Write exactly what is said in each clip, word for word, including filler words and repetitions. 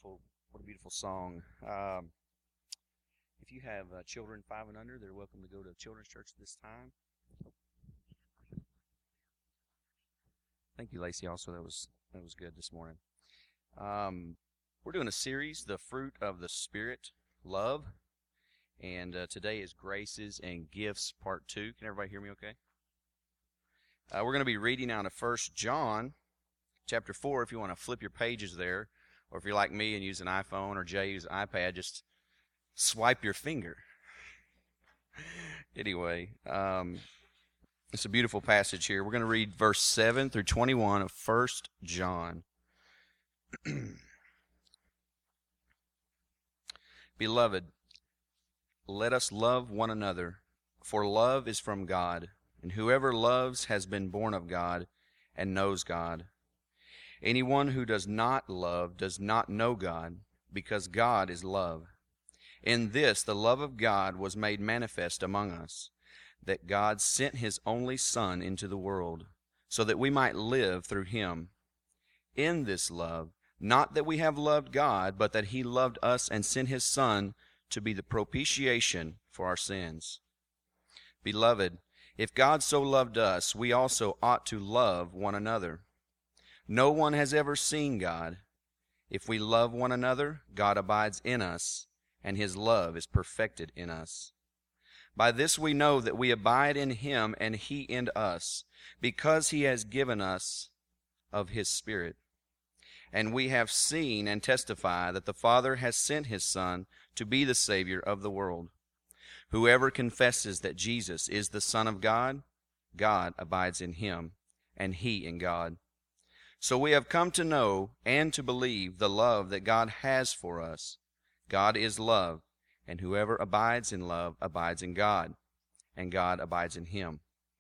beautiful, what a beautiful song. Um, if you have uh, children five and under, they're welcome to go to Children's Church this time. Thank you, Lacey. Also, that was that was good this morning. Um, we're doing a series, The Fruit of the Spirit, Love, and uh, today is Graces and Gifts, Part Two. Can everybody hear me? Okay. Uh, we're going to be reading out of First John, chapter four. If you want to flip your pages there, or if you're like me and use an iPhone or Jay use an iPad, just swipe your finger. Anyway, um, it's a beautiful passage here. We're going to read verse seven through twenty-one of First John. Beloved, let us love one another, for love is from God, and whoever loves has been born of God and knows God. Anyone who does not love does not know God, because God is love. In this the love of God was made manifest among us, that God sent his only Son into the world, so that we might live through him. In this love, not that we have loved God, but that he loved us and sent his Son to be the propitiation for our sins. Beloved, if God so loved us, we also ought to love one another. No one has ever seen God. If we love one another, God abides in us, and his love is perfected in us. By this we know that we abide in him and he in us, because he has given us of his Spirit. And we have seen and testify that the Father has sent his Son to be the Savior of the world. Whoever confesses that Jesus is the Son of God, God abides in him, and he in God. So we have come to know and to believe the love that God has for us. God is love, and whoever abides in love abides in God, and God abides in him.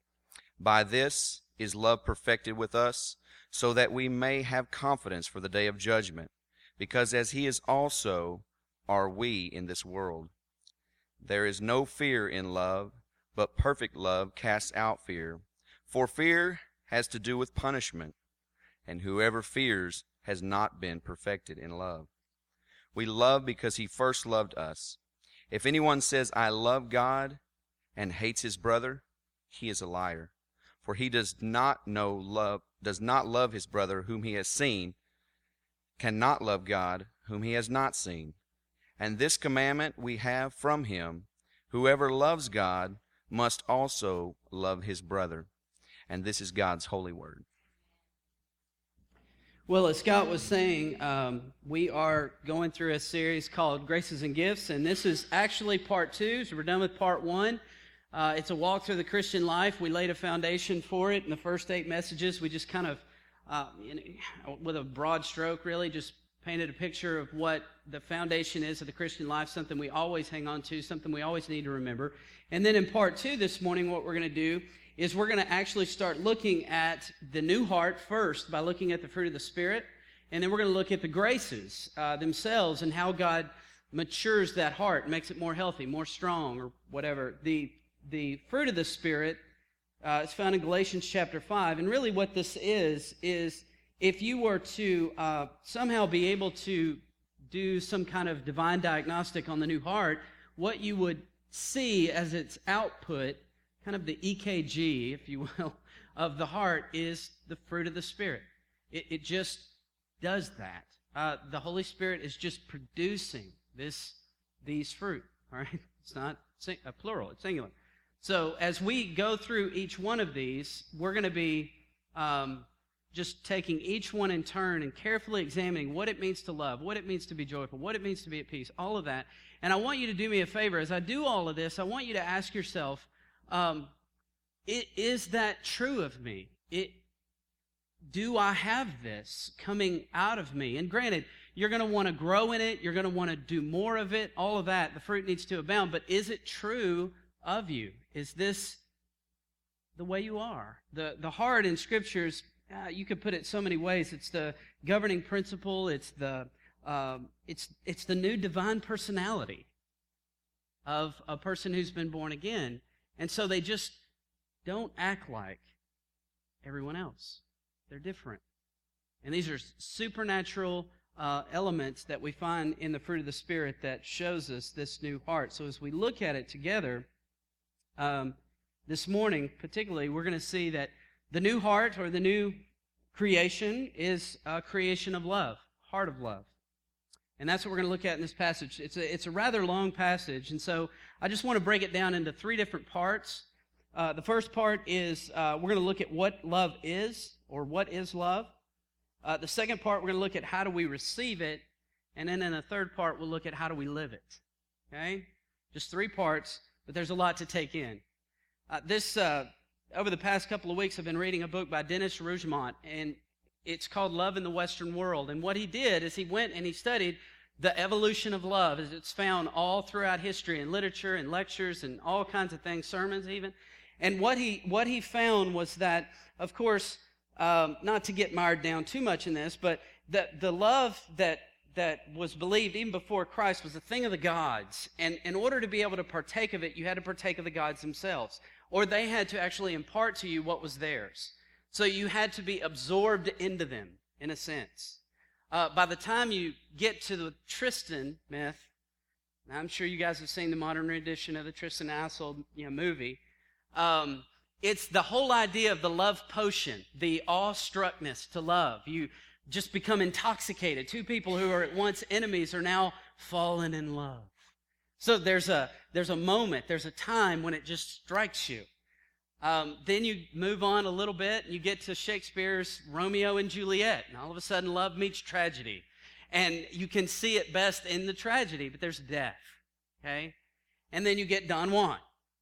By this is love perfected with us, so that we may have confidence for the day of judgment, because as he is also are we in this world. There is no fear in love, but perfect love casts out fear. For fear has to do with punishment, and whoever fears has not been perfected in love. We love because he first loved us. If anyone says, I love God, and hates his brother, he is a liar. For he does not know love, does not love his brother whom he has seen, cannot love God whom he has not seen. And this commandment we have from him, whoever loves God must also love his brother. And this is God's holy word. Well, as Scott was saying, um, we are going through a series called Graces and Gifts, and this is actually part two, so we're done with part one. Uh, it's a walk through the Christian life. We laid a foundation for it in the first eight messages. We just kind of, uh, you know, with a broad stroke, really, just painted a picture of what the foundation is of the Christian life, something we always hang on to, something we always need to remember. And then in part two this morning, what we're going to do is we're going to actually start looking at the new heart first by looking at the fruit of the Spirit, and then we're going to look at the graces uh, themselves and how God matures that heart, makes it more healthy, more strong, or whatever. The the fruit of the Spirit uh, is found in Galatians chapter five, and really what this is, is if you were to uh, somehow be able to do some kind of divine diagnostic on the new heart, what you would see as its output, kind of the E K G, if you will, of the heart is the fruit of the Spirit. It, it just does that. Uh, the Holy Spirit is just producing this, these fruit, all right? It's not sing, a plural, it's singular. So as we go through each one of these, we're going to be um, just taking each one in turn and carefully examining what it means to love, what it means to be joyful, what it means to be at peace, all of that. And I want you to do me a favor. As I do all of this, I want you to ask yourself, Um, it, is that true of me? It, do I have this coming out of me? And granted, you're going to want to grow in it. You're going to want to do more of it. All of that. The fruit needs to abound. But is it true of you? Is this the way you are? The, the heart in Scriptures, uh, you could put it so many ways. It's the governing principle. It's the, um, it's, it's the new divine personality of a person who's been born again. And so they just don't act like everyone else. They're different. And these are supernatural uh, elements that we find in the fruit of the Spirit that shows us this new heart. So as we look at it together, um, this morning particularly, we're going to see that the new heart or the new creation is a creation of love, heart of love. And that's what we're going to look at in this passage. It's a, it's a rather long passage, and so I just want to break it down into three different parts. Uh, the first part is uh, we're going to look at what love is, or what is love. Uh, the second part, we're going to look at how do we receive it. And then in the third part, we'll look at how do we live it. Okay? Just three parts, but there's a lot to take in. Uh, this, uh, over the past couple of weeks, I've been reading a book by Dennis Rougemont, and it's called Love in the Western World. And what he did is he went and he studied the evolution of love as it's found all throughout history in literature and lectures and all kinds of things, sermons even. And what he what he found was that, of course, um, not to get mired down too much in this, but that the love that that was believed even before Christ was a thing of the gods. And in order to be able to partake of it, you had to partake of the gods themselves, or they had to actually impart to you what was theirs. So you had to be absorbed into them, in a sense. Uh, by the time you get to the Tristan myth, I'm sure you guys have seen the modern rendition of the Tristan Isolde, you know, movie. Um, it's the whole idea of the love potion, the awestruckness to love. You just become intoxicated. Two people who are at once enemies are now fallen in love. So there's a there's a moment, there's a time when it just strikes you. Um, then you move on a little bit, and you get to Shakespeare's Romeo and Juliet, and all of a sudden love meets tragedy. And you can see it best in the tragedy, but there's death, okay? And then you get Don Juan.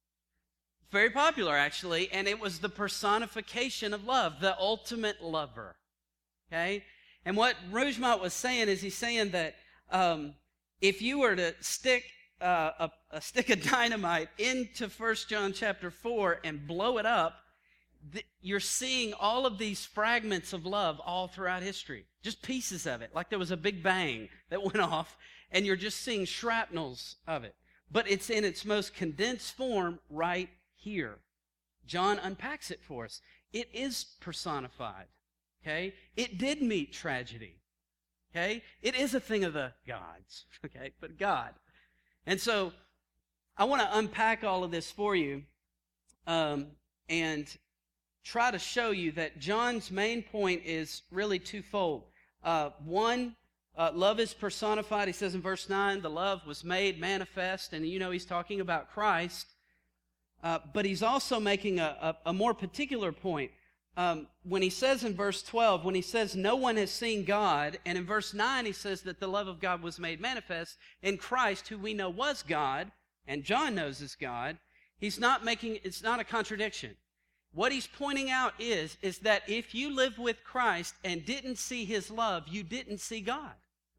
Very popular, actually, and it was the personification of love, the ultimate lover, okay? And what Rougemont was saying is he's saying that um, if you were to stick Uh, a, a stick of dynamite into First John chapter four and blow it up, th- you're seeing all of these fragments of love all throughout history. Just pieces of it, like there was a big bang that went off, and you're just seeing shrapnels of it. But it's in its most condensed form right here. John unpacks it for us. It is personified, okay? It did meet tragedy, okay? It is a thing of the gods, okay? But God. And so I want to unpack all of this for you um, and try to show you that John's main point is really twofold. Uh, one, uh, love is personified. He says in verse nine, the love was made manifest. And you know he's talking about Christ. Uh, but he's also making a, a, a more particular point. Um, when he says in verse twelve, when he says no one has seen God, and in verse nine he says that the love of God was made manifest in Christ, who we know was God, and John knows is God, he's not making, it's not a contradiction. What he's pointing out is, is that if you live with Christ and didn't see his love, you didn't see God.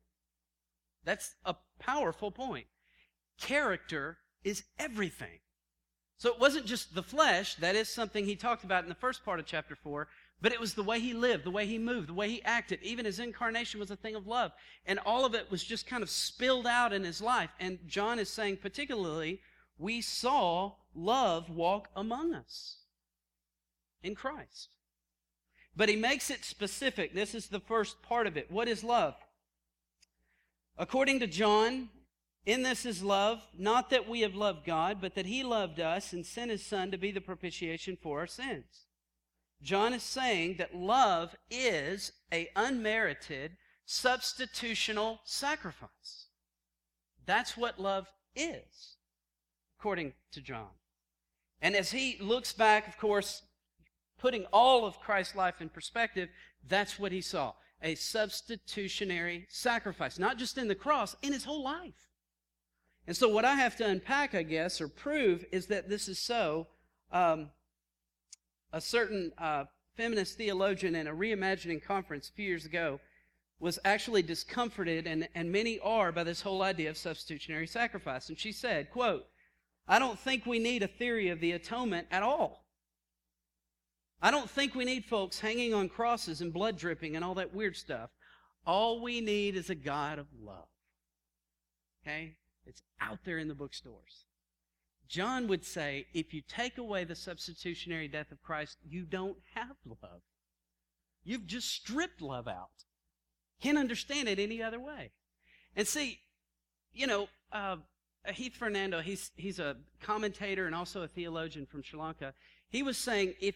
That's a powerful point. Character is everything. So it wasn't just the flesh, that is something he talked about in the first part of chapter four, but it was the way he lived, the way he moved, the way he acted. Even his incarnation was a thing of love. And all of it was just kind of spilled out in his life. And John is saying particularly, we saw love walk among us in Christ. But he makes it specific. This is the first part of it. What is love? According to John, in this is love, not that we have loved God, but that he loved us and sent his Son to be the propitiation for our sins. John is saying that love is an unmerited, substitutional sacrifice. That's what love is, according to John. And as he looks back, of course, putting all of Christ's life in perspective, that's what he saw. A substitutionary sacrifice, not just in the cross, in his whole life. And so what I have to unpack, I guess, or prove, is that this is so. Um, a certain uh, feminist theologian in a reimagining conference a few years ago was actually discomforted, and, and many are, by this whole idea of substitutionary sacrifice. And she said, quote, I don't think we need a theory of the atonement at all. I don't think we need folks hanging on crosses and blood dripping and all that weird stuff. All we need is a God of love. Okay? It's out there in the bookstores. John would say, if you take away the substitutionary death of Christ, you don't have love. You've just stripped love out. Can't understand it any other way. And see, you know, uh, Heath Fernando, he's he's a commentator and also a theologian from Sri Lanka. He was saying if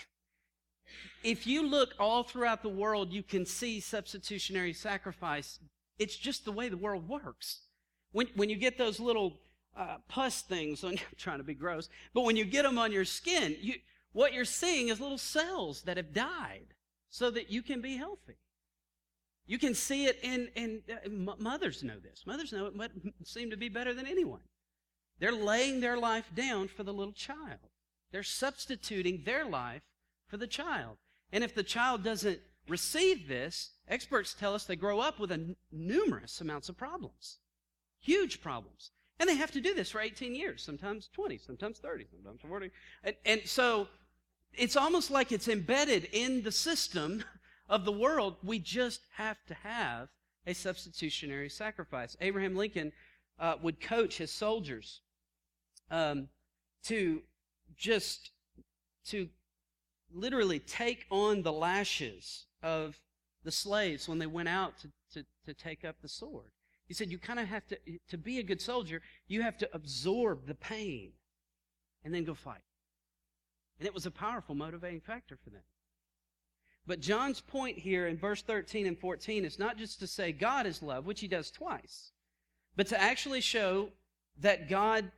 if you look all throughout the world, you can see substitutionary sacrifice. It's just the way the world works. When when you get those little uh, pus things on, I'm trying to be gross, but when you get them on your skin, you what you're seeing is little cells that have died so that you can be healthy. You can see it in, in uh, mothers know this. Mothers know it, but seem to be better than anyone. They're laying their life down for the little child. They're substituting their life for the child. And if the child doesn't receive this, experts tell us they grow up with a n- numerous amounts of problems. Huge problems. And they have to do this for eighteen years, sometimes twenty, sometimes thirty, sometimes forty. And, and so it's almost like it's embedded in the system of the world. We just have to have a substitutionary sacrifice. Abraham Lincoln uh, would coach his soldiers um, to just to literally take on the lashes of the slaves when they went out to, to, to take up the sword. He said, you kind of have to, to be a good soldier, you have to absorb the pain and then go fight. And it was a powerful motivating factor for them. But John's point here in verse thirteen and fourteen is not just to say God is love, which he does twice, but to actually show that God,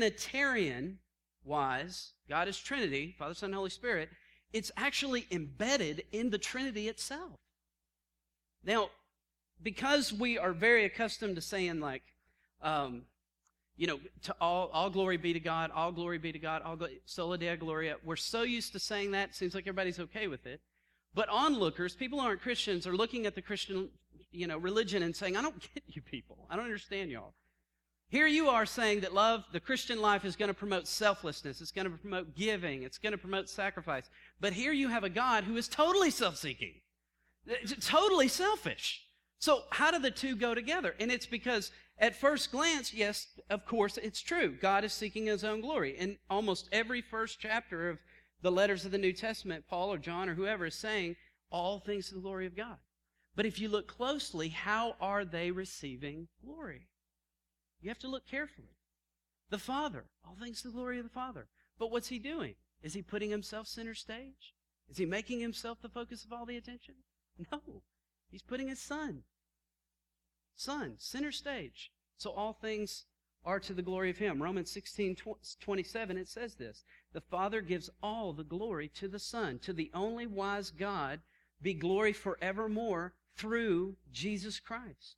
Trinitarian-wise, God is Trinity, Father, Son, and Holy Spirit, it's actually embedded in the Trinity itself. Now, because we are very accustomed to saying like, um, you know, to all, all glory be to God, all glory be to God, all gl- sola dea gloria, we're so used to saying that, it seems like everybody's okay with it. But onlookers, people who aren't Christians, are looking at the Christian, you know, religion and saying, I don't get you people. I don't understand y'all. Here you are saying that love, the Christian life, is going to promote selflessness. It's going to promote giving. It's going to promote sacrifice. But here you have a God who is totally self-seeking, totally selfish. So how do the two go together? And it's because at first glance, yes, of course, it's true. God is seeking his own glory. In almost every first chapter of the letters of the New Testament, Paul or John or whoever is saying all things to the glory of God. But if you look closely, how are they receiving glory? You have to look carefully. The Father, all things to the glory of the Father. But what's he doing? Is he putting himself center stage? Is he making himself the focus of all the attention? No. He's putting his Son. Son, center stage. So all things are to the glory of him. Romans sixteen twenty-seven, it says this. The Father gives all the glory to the Son. To the only wise God be glory forevermore through Jesus Christ.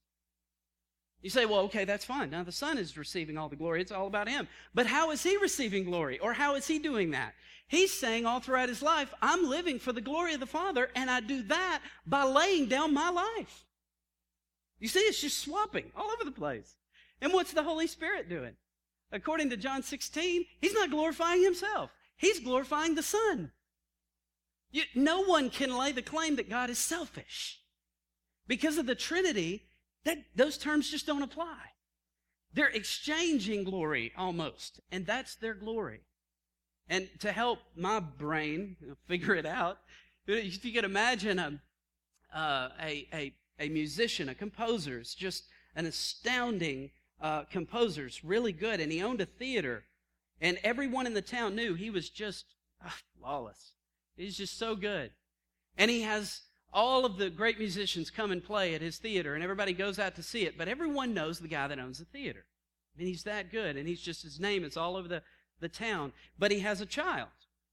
You say, well, okay, that's fine. Now the Son is receiving all the glory. It's all about him. But how is he receiving glory? Or how is he doing that? He's saying all throughout his life, I'm living for the glory of the Father, and I do that by laying down my life. You see, it's just swapping all over the place. And what's the Holy Spirit doing? According to John sixteen, he's not glorifying himself. He's glorifying the Son. You, no one can lay the claim that God is selfish. Because of the Trinity, that, those terms just don't apply. They're exchanging glory almost, and that's their glory. And to help my brain figure it out, if you could imagine a, uh, a, a, a musician, a composer, it's just an astounding uh, composer, it's really good, and he owned a theater, and everyone in the town knew he was just uh, flawless. He's just so good. And he has all of the great musicians come and play at his theater, and everybody goes out to see it, but everyone knows the guy that owns the theater. And he's that good, and he's just, his name is all over the, the town. But he has a child.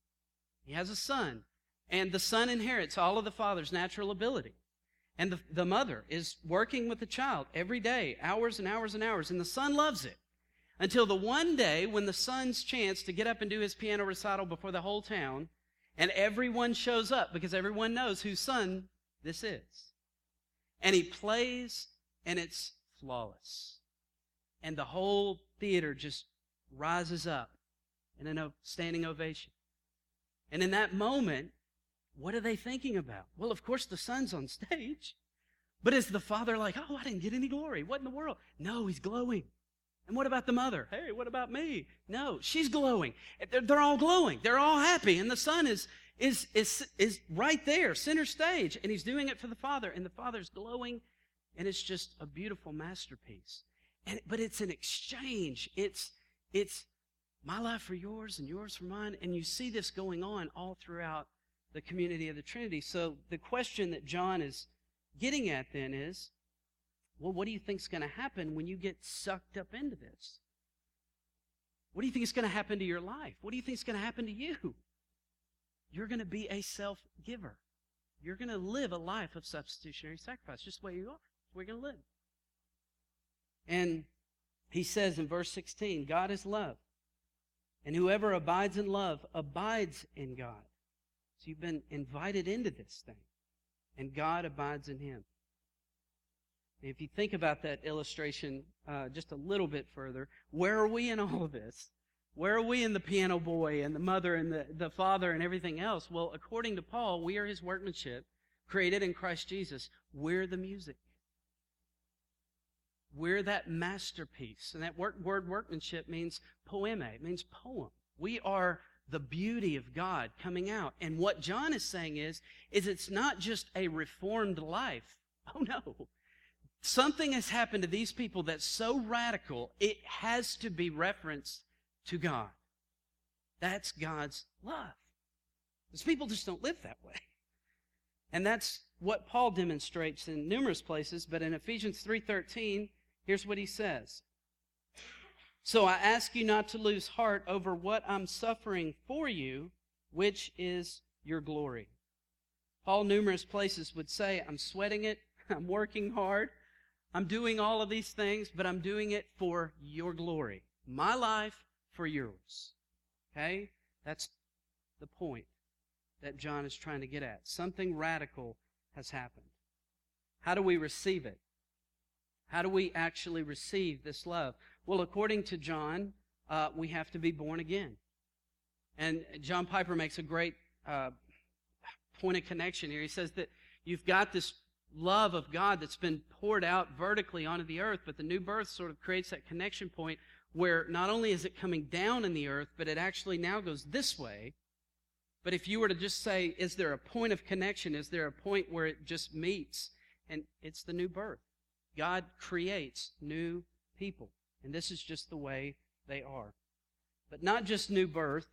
He has a son. And the son inherits all of the father's natural ability. And the, the mother is working with the child every day, hours and hours and hours, and the son loves it. Until the one day when the son's chance to get up and do his piano recital before the whole town, and everyone shows up because everyone knows whose son this is. And he plays, and it's flawless. And the whole theater just rises up in a standing ovation. And in that moment, what are they thinking about? Well, of course, the son's on stage. But is the father like, oh, I didn't get any glory. What in the world? No, he's glowing. And what about the mother? Hey, what about me? No, she's glowing. They're, they're all glowing. They're all happy. And the son is, is, is, is right there, center stage, and he's doing it for the Father, and the Father's glowing, and it's just a beautiful masterpiece. And, but it's an exchange. It's, it's my life for yours and yours for mine, and you see this going on all throughout the community of the Trinity. So the question that John is getting at then is, well, what do you think is going to happen when you get sucked up into this? What do you think is going to happen to your life? What do you think is going to happen to you? You're going to be a self-giver. You're going to live a life of substitutionary sacrifice, just the way you are. We're going to live. And he says in verse sixteen, God is love, and whoever abides in love abides in God. So you've been invited into this thing, and God abides in him. And if you think about that illustration uh, just a little bit further, where are we in all of this? Where are we in the piano boy and the mother and the, the father and everything else? Well, according to Paul, we are his workmanship, created in Christ Jesus. We're the music. We're that masterpiece. And that word, word workmanship means poeme. It means poem. We are the beauty of God coming out. And what John is saying is, is it's not just a reformed life. Oh no. Something has happened to these people that's so radical, it has to be referenced to God. That's God's love. Because people just don't live that way. And that's what Paul demonstrates in numerous places, but in Ephesians three thirteen, here's what he says. So I ask you not to lose heart over what I'm suffering for you, which is your glory. Paul, numerous places, would say, I'm sweating it, I'm working hard, I'm doing all of these things, but I'm doing it for your glory. My life for yours. Okay? That's the point that John is trying to get at. Something radical has happened. How do we receive it? How do we actually receive this love? Well, according to John, uh, we have to be born again. And John Piper makes a great uh, point of connection here. He says that you've got this love of God that's been poured out vertically onto the earth, but the new birth sort of creates that connection point where not only is it coming down in the earth, but it actually now goes this way. But if you were to just say, is there a point of connection? Is there a point where it just meets? And it's the new birth. God creates new people. And this is just the way they are. But not just new birth.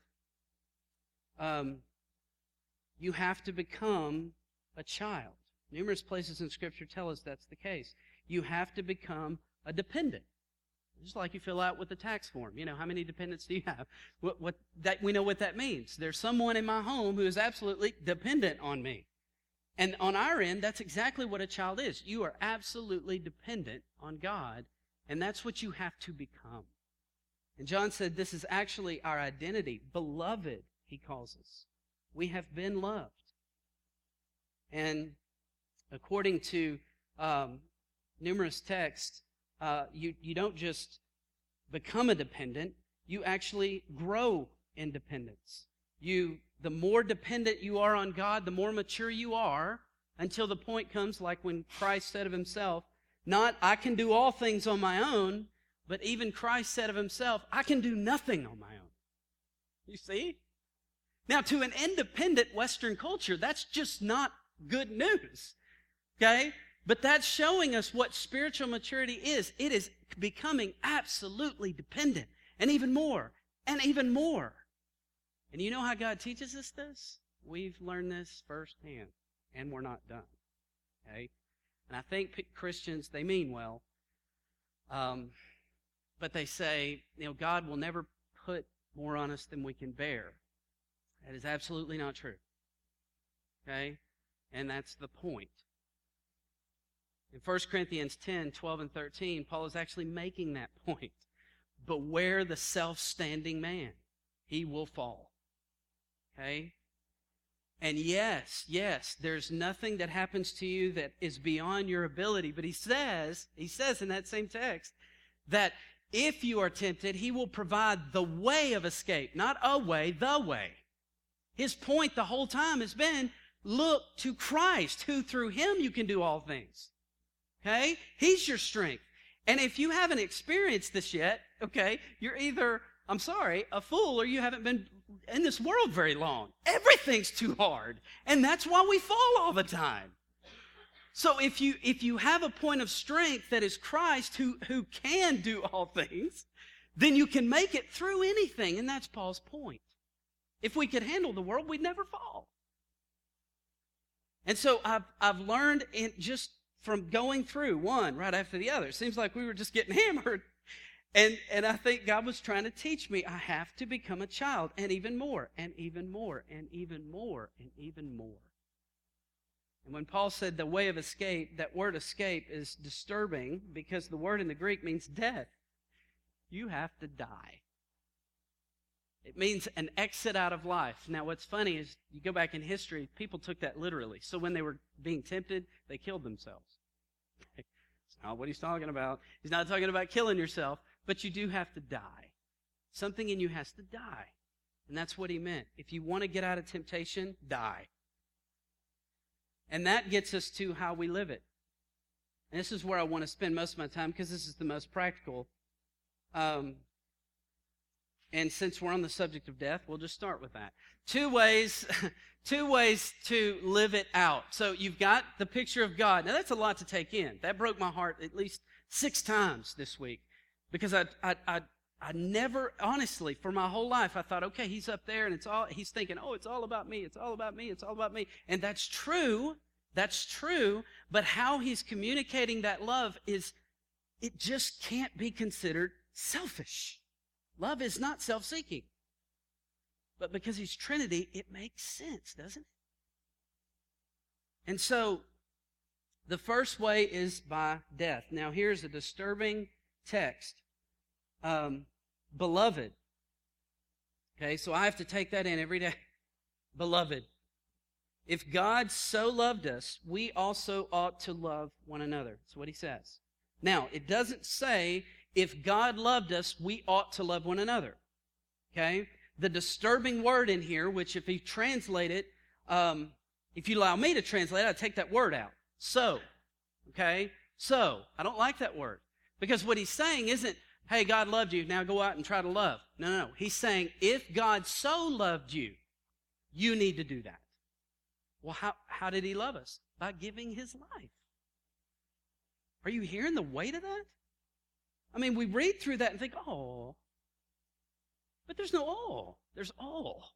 Um, you have to become a child. Numerous places in Scripture tell us that's the case. You have to become a dependent. Just like you fill out with the tax form. You know, how many dependents do you have? What, what that we know what that means. There's someone in my home who is absolutely dependent on me. And on our end, that's exactly what a child is. You are absolutely dependent on God, and that's what you have to become. And John said this is actually our identity. Beloved, he calls us. We have been loved. And according to um, numerous texts, uh, you, you don't just become a dependent, you actually grow in dependence. You, the more dependent you are on God, the more mature you are, until the point comes like when Christ said of himself, not, I can do all things on my own, but even Christ said of himself, I can do nothing on my own. You see? Now, to an independent Western culture, that's just not good news. Okay? But that's showing us what spiritual maturity is. It is becoming absolutely dependent, and even more, and even more. And you know how God teaches us this? We've learned this firsthand, and we're not done. Okay? And I think Christians, they mean well, um, but they say, you know, God will never put more on us than we can bear. That is absolutely not true. Okay? And that's the point. In First Corinthians ten, twelve, and thirteen, Paul is actually making that point. Beware the self-standing man. He will fall. Okay? And yes, yes, there's nothing that happens to you that is beyond your ability. But he says, he says in that same text, that if you are tempted, he will provide the way of escape. Not a way, the way. His point the whole time has been, look to Christ, who through him you can do all things. Okay? He's your strength. And if you haven't experienced this yet, okay, you're either I'm sorry, a fool, or you haven't been in this world very long. Everything's too hard. And that's why we fall all the time. So if you if you have a point of strength that is Christ who, who can do all things, then you can make it through anything. And that's Paul's point. If we could handle the world, we'd never fall. And so I've, I've learned in just from going through one right after the other. It seems like we were just getting hammered. And, and I think God was trying to teach me I have to become a child, and even more, and even more, and even more, and even more. And when Paul said the way of escape, that word escape is disturbing because the word in the Greek means death. You have to die. It means an exit out of life. Now, what's funny is you go back in history, people took that literally. So when they were being tempted, they killed themselves. That's not what he's talking about. He's not talking about killing yourself, but you do have to die. Something in you has to die. And that's what he meant. If you want to get out of temptation, die. And that gets us to how we live it. And this is where I want to spend most of my time because this is the most practical. Um, and since we're on the subject of death, we'll just start with that. Two ways, two ways to live it out. So you've got the picture of God. Now that's a lot to take in. That broke my heart at least six times this week because I, I, I, I never, honestly, for my whole life, I thought, okay, he's up there and it's all, he's thinking, oh, it's all about me. It's all about me. It's all about me. And that's true. That's true. But how he's communicating that love is, it just can't be considered selfish. Love is not self-seeking. But because he's Trinity, it makes sense, doesn't it? And so, the first way is by death. Now, here's a disturbing text. Um, beloved. Okay, so I have to take that in every day. Beloved. If God so loved us, we also ought to love one another. That's what he says. Now, it doesn't say, if God loved us, we ought to love one another. Okay? The disturbing word in here, which if you translate it, um, if you allow me to translate it, I'd take that word out. So. Okay? So. I don't like that word. Because what he's saying isn't, hey, God loved you, now go out and try to love. No, no, no. He's saying, if God so loved you, you need to do that. Well, how, how did he love us? By giving his life. Are you hearing the weight of that? I mean, we read through that and think, oh, but there's no oh. There's all.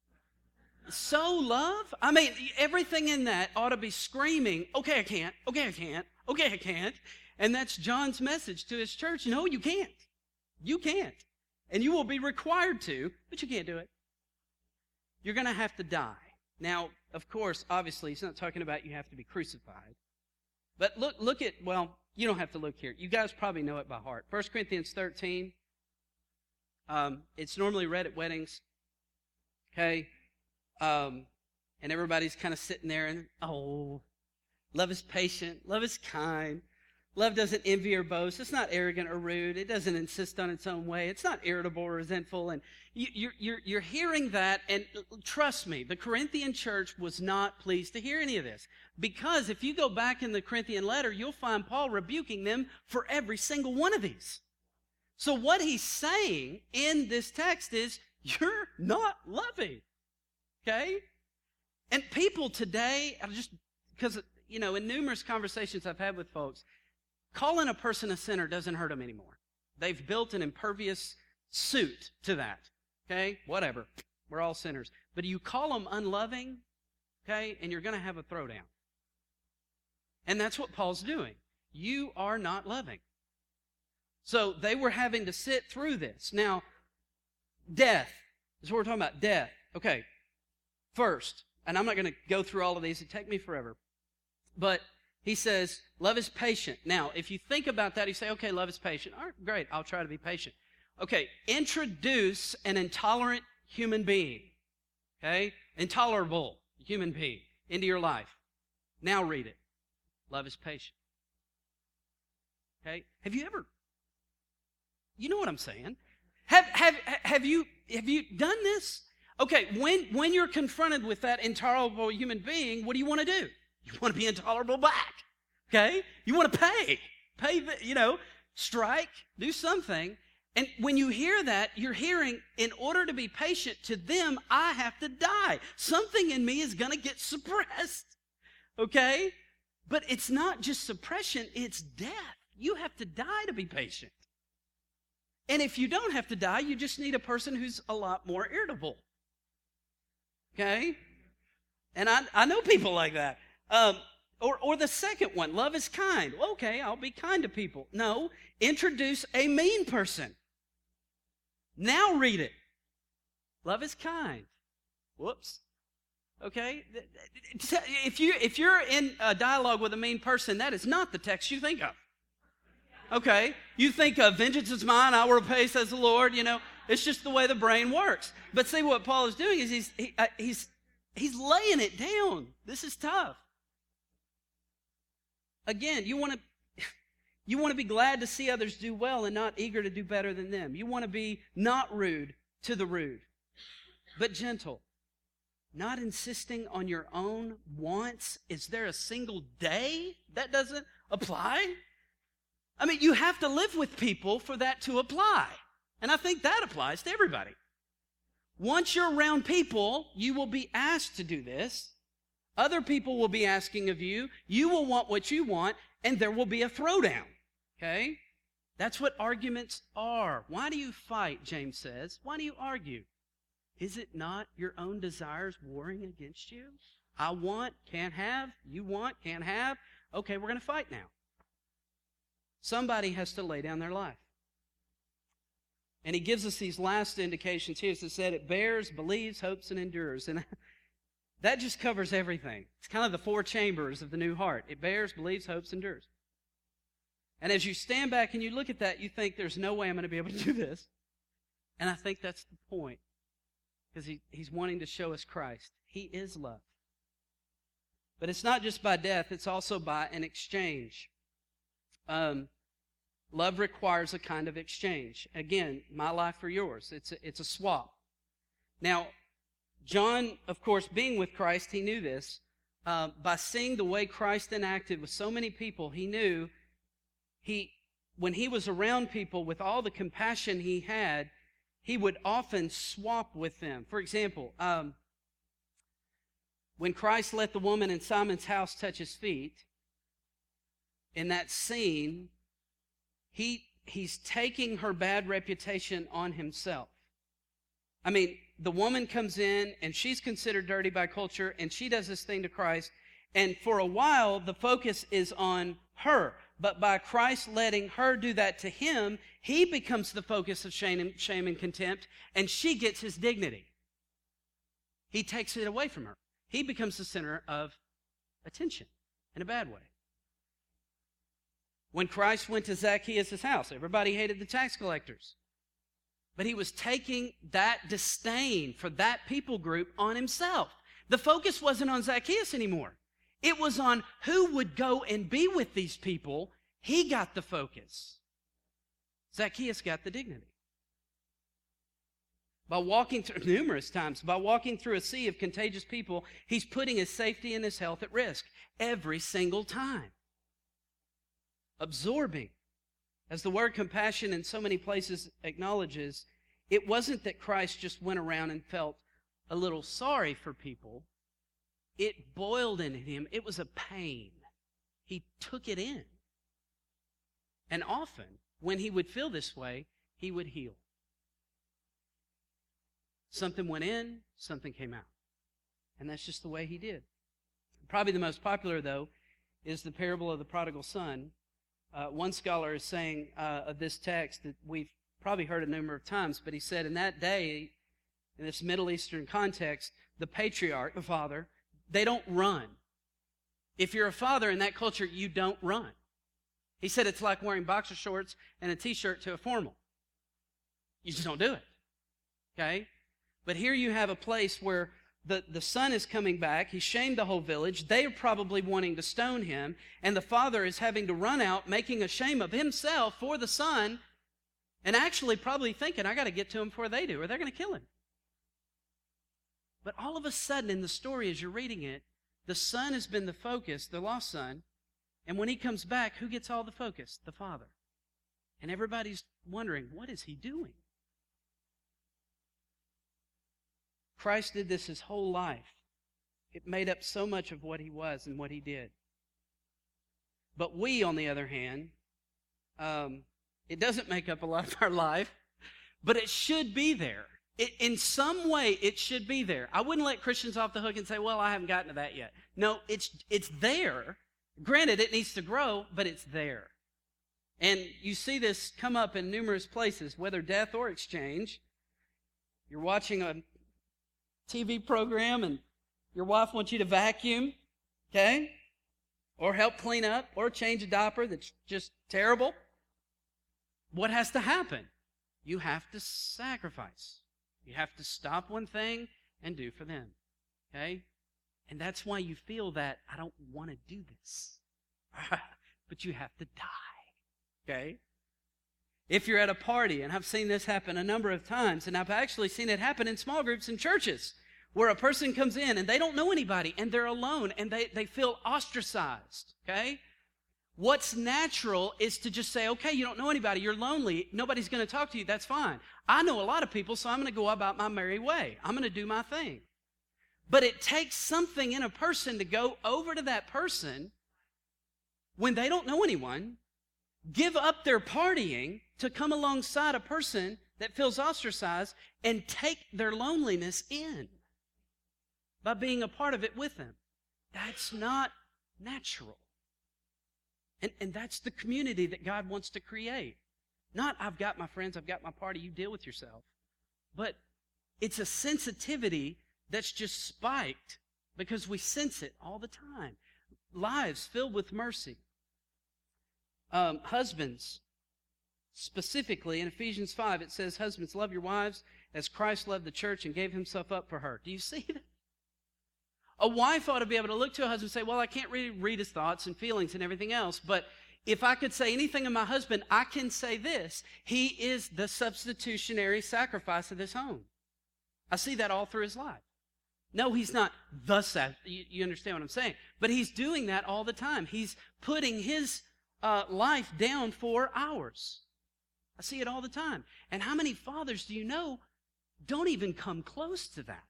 So love? I mean, everything in that ought to be screaming, okay, I can't, okay, I can't, okay, I can't. And that's John's message to his church. No, you can't. You can't. And you will be required to, but you can't do it. You're going to have to die. Now, of course, obviously, he's not talking about you have to be crucified. But look, look at, well, you don't have to look here. You guys probably know it by heart. First Corinthians thirteen. Um, it's normally read at weddings. Okay? Um, and everybody's kind of sitting there and, oh, love is patient. Love is kind. Love doesn't envy or boast. It's not arrogant or rude. It doesn't insist on its own way. It's not irritable or resentful. And you, you're, you're, you're hearing that, and trust me, the Corinthian church was not pleased to hear any of this. Because if you go back in the Corinthian letter, you'll find Paul rebuking them for every single one of these. So what he's saying in this text is, you're not loving. Okay? And people today, I just, because, you know, in numerous conversations I've had with folks, calling a person a sinner doesn't hurt them anymore. They've built an impervious suit to that. Okay? Whatever. We're all sinners. But you call them unloving, okay, and you're going to have a throwdown. And that's what Paul's doing. You are not loving. So they were having to sit through this. Now, death. This is what we're talking about. Death. Okay. First, and I'm not going to go through all of these. It'd take me forever. But he says, love is patient. Now, if you think about that, you say, okay, love is patient. All right, great. I'll try to be patient. Okay, introduce an intolerant human being, okay, intolerable human being into your life. Now read it. Love is patient. Okay, have you ever, you know what I'm saying? Have, have, have, you, have you done this? Okay, when, when you're confronted with that intolerable human being, what do you want to do? You want to be intolerable back, okay? You want to pay. Pay, the, you know, strike, do something. And when you hear that, you're hearing, in order to be patient to them, I have to die. Something in me is going to get suppressed. Okay? But it's not just suppression, it's death. You have to die to be patient. And if you don't have to die, you just need a person who's a lot more irritable. Okay? And I, I know people like that. Um, or, or the second one, love is kind. Well, okay, I'll be kind to people. No, introduce a mean person. Now read it. Love is kind. Whoops. Okay? If, you, if you're in a dialogue with a mean person, that is not the text you think of. Okay? You think of vengeance is mine, I will repay, says the Lord. You know, it's just the way the brain works. But see, what Paul is doing is he's, he, uh, he's, he's laying it down. This is tough. Again, you want to you want to be glad to see others do well and not eager to do better than them. You want to be not rude to the rude, but gentle. Not insisting on your own wants. Is there a single day that doesn't apply? I mean, you have to live with people for that to apply. And I think that applies to everybody. Once you're around people, you will be asked to do this. Other people will be asking of you. You will want what you want, and there will be a throwdown. Okay? That's what arguments are. Why do you fight, James says? Why do you argue? Is it not your own desires warring against you? I want, can't have. You want, can't have. Okay, we're going to fight now. Somebody has to lay down their life. And he gives us these last indications here. As I said, it bears, believes, hopes, and endures. And that just covers everything. It's kind of the four chambers of the new heart. It bears, believes, hopes, endures. And as you stand back and you look at that, you think, there's no way I'm going to be able to do this. And I think that's the point. Because he, he's wanting to show us Christ. He is love. But it's not just by death, it's also by an exchange. Um, love requires a kind of exchange. Again, my life for yours. It's a, it's a swap. Now, John, of course, being with Christ, he knew this. Uh, by seeing the way Christ interacted with so many people, he knew he, when he was around people with all the compassion he had, he would often swap with them. For example, um, when Christ let the woman in Simon's house touch his feet, in that scene, he he's taking her bad reputation on himself. I mean, the woman comes in, and she's considered dirty by culture, and she does this thing to Christ, and for a while, the focus is on her. But by Christ letting her do that to him, he becomes the focus of shame and, shame and contempt, and she gets his dignity. He takes it away from her. He becomes the center of attention in a bad way. When Christ went to Zacchaeus' house, everybody hated the tax collectors. But he was taking that disdain for that people group on himself. The focus wasn't on Zacchaeus anymore. It was on who would go and be with these people. He got the focus. Zacchaeus got the dignity. By walking through, numerous times, by walking through a sea of contagious people, he's putting his safety and his health at risk every single time. Absorbing. As the word compassion in so many places acknowledges, it wasn't that Christ just went around and felt a little sorry for people. It boiled in him. It was a pain. He took it in. And often, when he would feel this way, he would heal. Something went in, something came out. And that's just the way he did. Probably the most popular, though, is the parable of the prodigal son. Uh, one scholar is saying uh, of this text that we've probably heard a number of times, but he said in that day, in this Middle Eastern context, the patriarch, the father, they don't run. If you're a father in that culture, you don't run. He said it's like wearing boxer shorts and a t-shirt to a formal. You just don't do it. Okay? But here you have a place where the, the son is coming back. He shamed the whole village. They are probably wanting to stone him. And the father is having to run out, making a shame of himself for the son, and actually probably thinking, I got to get to him before they do, or they're going to kill him. But all of a sudden in the story, as you're reading it, the son has been the focus, the lost son. And when he comes back, who gets all the focus? The father. And everybody's wondering, what is he doing? Christ did this his whole life. It made up so much of what he was and what he did. But we, on the other hand, um, it doesn't make up a lot of our life, but it should be there. It, in some way, it should be there. I wouldn't let Christians off the hook and say, well, I haven't gotten to that yet. No, it's it's there. Granted, it needs to grow, but it's there. And you see this come up in numerous places, whether death or exchange. You're watching a T V program and your wife wants you to vacuum, okay? Or help clean up, or change a diaper that's just terrible. What has to happen? You have to sacrifice. You have to stop one thing and do for them, okay? And that's why you feel that, I don't want to do this. But you have to die, okay? If you're at a party, and I've seen this happen a number of times, and I've actually seen it happen in small groups in churches, where a person comes in and they don't know anybody and they're alone and they, they feel ostracized, okay? What's natural is to just say, okay, you don't know anybody, you're lonely, nobody's going to talk to you, that's fine. I know a lot of people, so I'm going to go about my merry way. I'm going to do my thing. But it takes something in a person to go over to that person when they don't know anyone, give up their partying to come alongside a person that feels ostracized and take their loneliness in by being a part of it with them. That's not natural. And, and that's the community that God wants to create. Not, I've got my friends, I've got my party, you deal with yourself. But it's a sensitivity that's just spiked because we sense it all the time. Lives filled with mercy. Um, husbands, specifically in Ephesians five, it says, husbands, love your wives as Christ loved the church and gave himself up for her. Do you see that? A wife ought to be able to look to a husband and say, well, I can't really read his thoughts and feelings and everything else, but if I could say anything of my husband, I can say this. He is the substitutionary sacrifice of this home. I see that all through his life. No, he's not the sacrifice. You, you understand what I'm saying? But he's doing that all the time. He's putting his uh, life down for ours. I see it all the time. And how many fathers do you know don't even come close to that?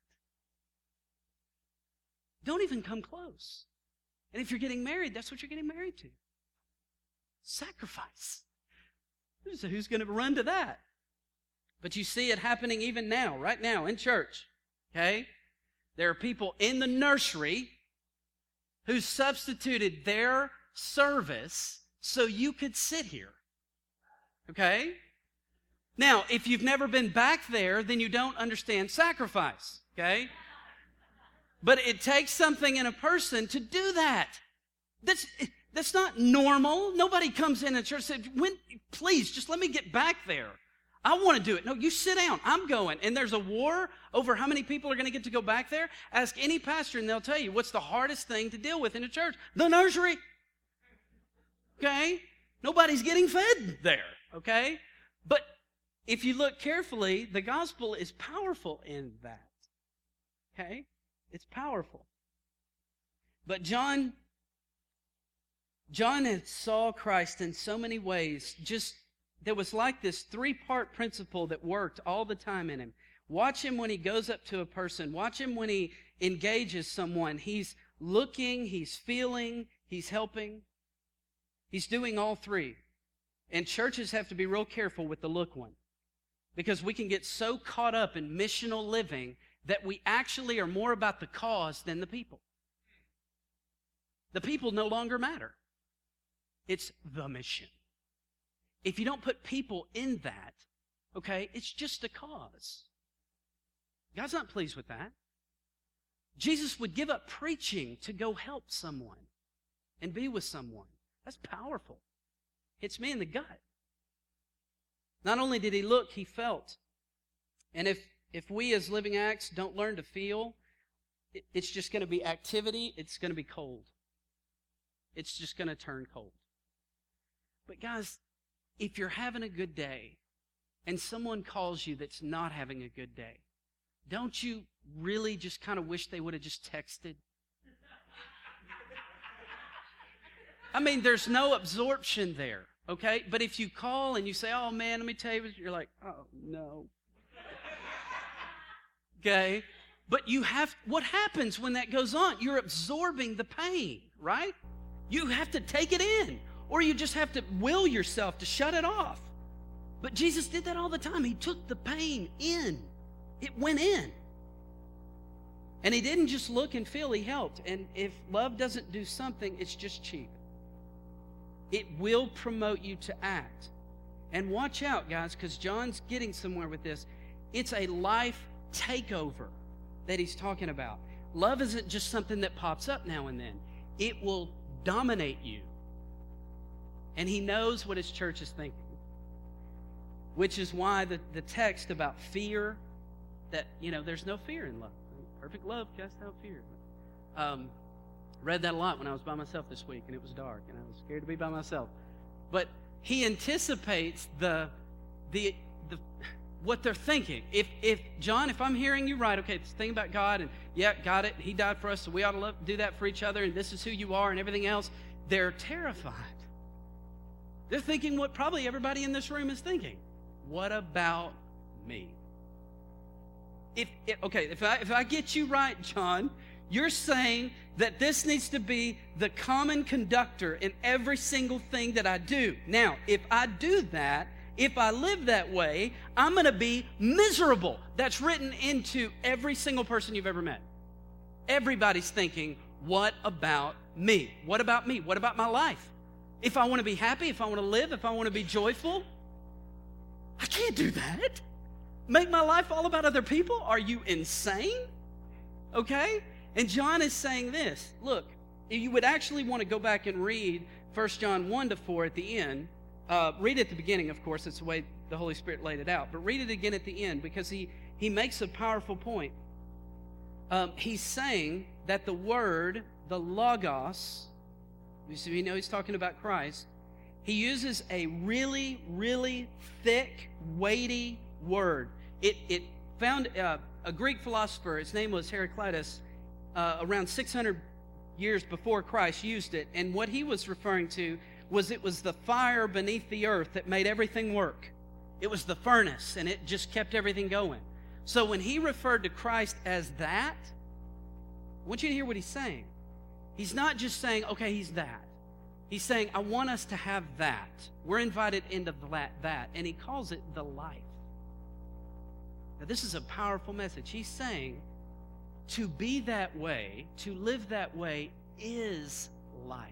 Don't even come close. And if you're getting married, that's what you're getting married to. Sacrifice. Who's, who's going to run to that? But you see it happening even now, right now, in church. Okay? There are people in the nursery who substituted their service so you could sit here. Okay? Now, if you've never been back there, then you don't understand sacrifice. Okay? But it takes something in a person to do that. That's, that's not normal. Nobody comes in a church and says, when, please, just let me get back there. I want to do it. No, you sit down. I'm going. And there's a war over how many people are going to get to go back there. Ask any pastor and they'll tell you what's the hardest thing to deal with in a church. The nursery. Okay? Nobody's getting fed there. Okay? But if you look carefully, the gospel is powerful in that. Okay? It's powerful. But John, John had saw Christ in so many ways. Just, there was like this three-part principle that worked all the time in him. Watch him when he goes up to a person. Watch him when he engages someone. He's looking, he's feeling, he's helping. He's doing all three. And churches have to be real careful with the look one. Because we can get so caught up in missional living that we actually are more about the cause than the people. The people no longer matter. It's the mission. If you don't put people in that, okay, it's just a cause. God's not pleased with that. Jesus would give up preaching to go help someone and be with someone. That's powerful. Hits me in the gut. Not only did he look, he felt. And if If we as living acts don't learn to feel, it's just going to be activity. It's going to be cold. It's just going to turn cold. But guys, if you're having a good day and someone calls you that's not having a good day, don't you really just kind of wish they would have just texted? I mean, there's no absorption there. Okay? But if you call and you say, oh man, let me tell you, you're like, oh no. Okay? But you have, what happens when that goes on? You're absorbing the pain, right? You have to take it in, or you just have to will yourself to shut it off. But Jesus did that all the time. He took the pain in. It went in. And he didn't just look and feel, he helped. And if love doesn't do something, it's just cheap. It will promote you to act. And watch out, guys, because John's getting somewhere with this. It's a life takeover that he's talking about. Love isn't just something that pops up now and then. It will dominate you. And he knows what his church is thinking. Which is why the, the text about fear, that, you know, there's no fear in love. Perfect love casts out fear. Um, read that a lot when I was by myself this week, and it was dark, and I was scared to be by myself. But he anticipates the the the what they're thinking. If if John, if I'm hearing you right, okay, this thing about God, and yeah, got it. He died for us, so we ought to love, do that for each other, and this is who you are, and everything else. They're terrified. They're thinking what probably everybody in this room is thinking. What about me? If, if okay, if I if I get you right, John, you're saying that this needs to be the common conductor in every single thing that I do. Now, if I do that, if I live that way, I'm going to be miserable. That's written into every single person you've ever met. Everybody's thinking, what about me? What about me? What about my life? If I want to be happy, if I want to live, if I want to be joyful, I can't do that. Make my life all about other people? Are you insane? Okay? And John is saying this. Look, if you would actually want to go back and read First John one to four at the end, uh, read it at the beginning, of course. It's the way the Holy Spirit laid it out. But read it again at the end, because he, he makes a powerful point. Um, he's saying that the Word, the Logos, you see, we know he's talking about Christ. He uses a really, really thick, weighty word. It, it found uh, a Greek philosopher, his name was Heraclitus, uh, around six hundred years before Christ used it. And what he was referring to was it was the fire beneath the earth that made everything work. It was the furnace, and it just kept everything going. So when he referred to Christ as that, I want you to hear what he's saying. He's not just saying, okay, he's that. He's saying, I want us to have that. We're invited into that, that. And he calls it the life. Now, this is a powerful message. He's saying to be that way, to live that way, is life.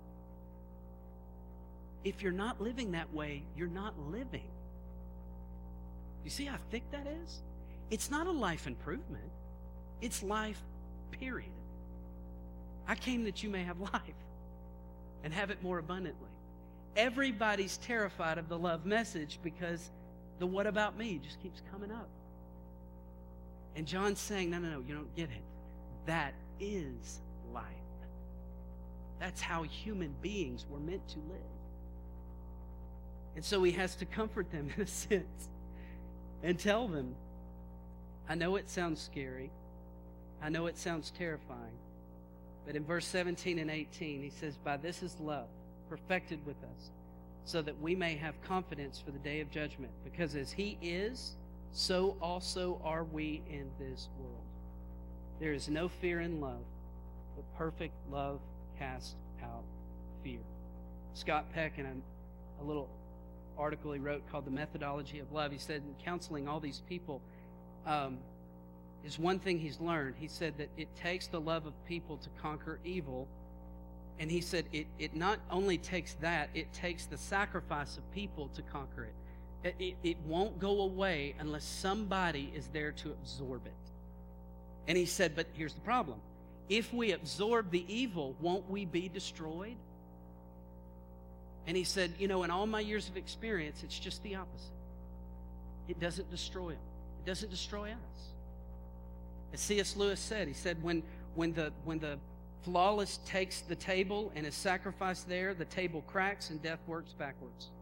If you're not living that way, you're not living. You see how thick that is? It's not a life improvement. It's life, period. I came that you may have life and have it more abundantly. Everybody's terrified of the love message because the what about me just keeps coming up. And John's saying, no, no, no, you don't get it. That is life. That's how human beings were meant to live. And so he has to comfort them in a sense and tell them, I know it sounds scary. I know it sounds terrifying. But in verse seventeen and eighteen, he says, by this is love, perfected with us, so that we may have confidence for the day of judgment. Because as he is, so also are we in this world. There is no fear in love, but perfect love casts out fear. Scott Peck, in a, a little article he wrote called The Methodology of Love, he said in counseling all these people, um, is one thing he's learned. He said that it takes the love of people to conquer evil. And he said it, it not only takes that, it takes the sacrifice of people to conquer it. It, it. it won't go away unless somebody is there to absorb it. And he said, but here's the problem. If we absorb the evil, won't we be destroyed? And he said, you know, in all my years of experience, it's just the opposite. It doesn't destroy them. It doesn't destroy us. As C S Lewis said, he said, when, when, the, when the flawless takes the table and is sacrificed there, the table cracks and death works backwards.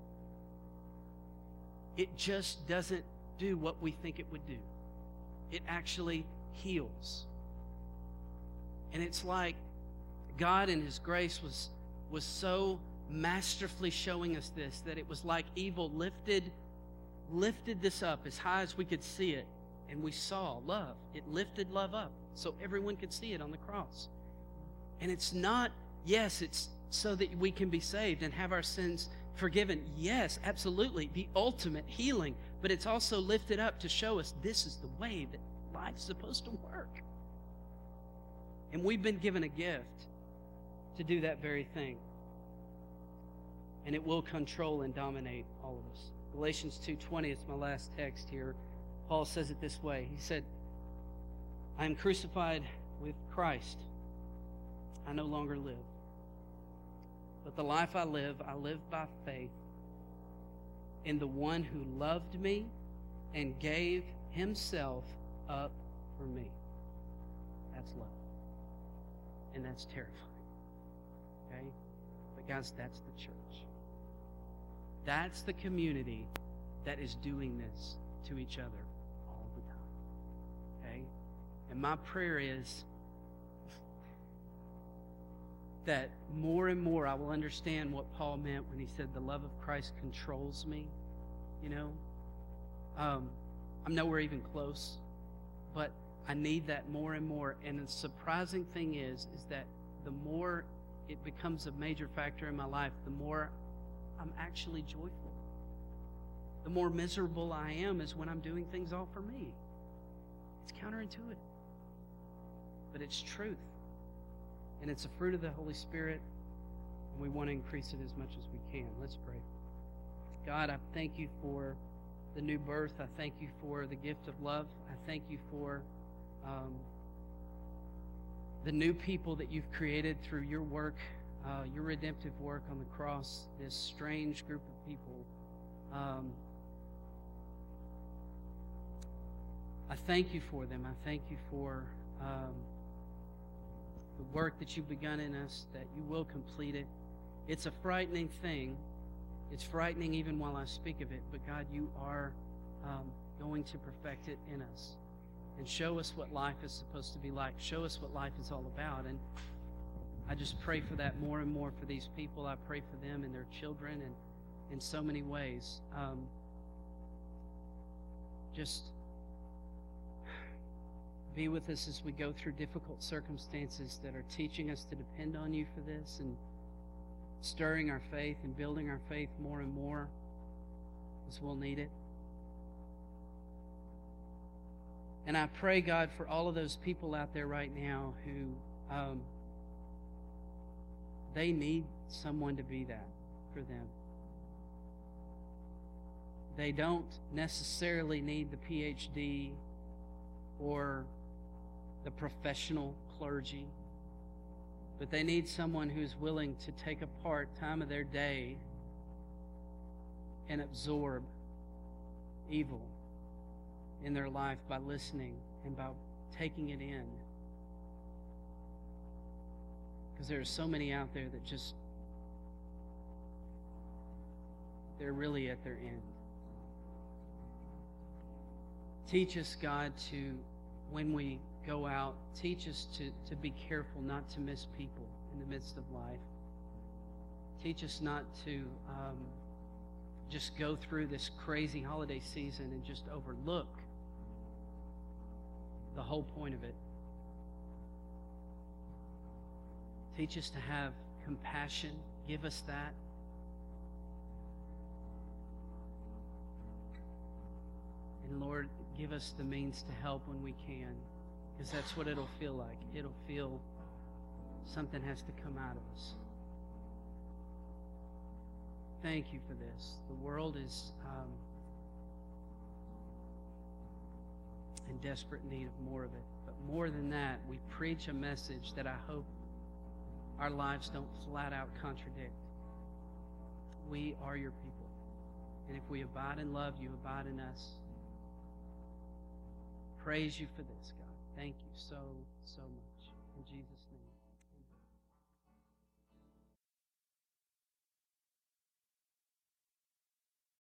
It just doesn't do what we think it would do. It actually heals. And it's like God in his grace was, was so masterfully showing us this, that it was like evil lifted, lifted this up as high as we could see it, and we saw love. It lifted love up so everyone could see it on the cross. And it's not, yes, it's so that we can be saved and have our sins forgiven. Yes, absolutely, the ultimate healing. But it's also lifted up to show us this is the way that life's supposed to work. And we've been given a gift to do that very thing. And it will control and dominate all of us. Galatians two twenty is my last text here. Paul says it this way. He said, I am crucified with Christ. I no longer live. But the life I live, I live by faith in the one who loved me and gave himself up for me. That's love. And that's terrifying. Okay? But guys, that's the church. That's the community that is doing this to each other all the time. Okay? And my prayer is that more and more I will understand what Paul meant when he said the love of Christ controls me. You know? Um, I'm nowhere even close. But I need that more and more. And the surprising thing is, is that the more it becomes a major factor in my life, the more I'm actually joyful. The more miserable I am is when I'm doing things all for me. It's counterintuitive. But it's truth. And it's a fruit of the Holy Spirit. And we want to increase it as much as we can. Let's pray. God, I thank you for the new birth. I thank you for the gift of love. I thank you for um, the new people that you've created through your work, uh, your redemptive work on the cross, this strange group of people. Um, I thank you for them. I thank you for um, the work that you've begun in us, that you will complete it. It's a frightening thing. It's frightening even while I speak of it, but God, you are um, going to perfect it in us and show us what life is supposed to be like. Show us what life is all about. And I just pray for that more and more for these people. I pray for them and their children and in so many ways. Um, just be with us as we go through difficult circumstances that are teaching us to depend on you for this and stirring our faith and building our faith more and more as we'll need it. And I pray, God, for all of those people out there right now who um, they need someone to be that for them. They don't necessarily need the P H D or the professional clergy, but they need someone who's willing to take apart time of their day and absorb evil in their life by listening and by taking it in. Because there are so many out there that just, they're really at their end. Teach us, God, to, when we go out, teach us to, to be careful not to miss people in the midst of life. Teach us not to um, just go through this crazy holiday season and just overlook the whole point of it. Teach us to have compassion. Give us that. And Lord, give us the means to help when we can, because that's what it'll feel like. It'll feel something has to come out of us. Thank you for this. The world is um, in desperate need of more of it. But more than that, we preach a message that I hope our lives don't flat out contradict. We are your people. And if we abide in love, you abide in us. Praise you for this, God. Thank you so, so much. In Jesus' name.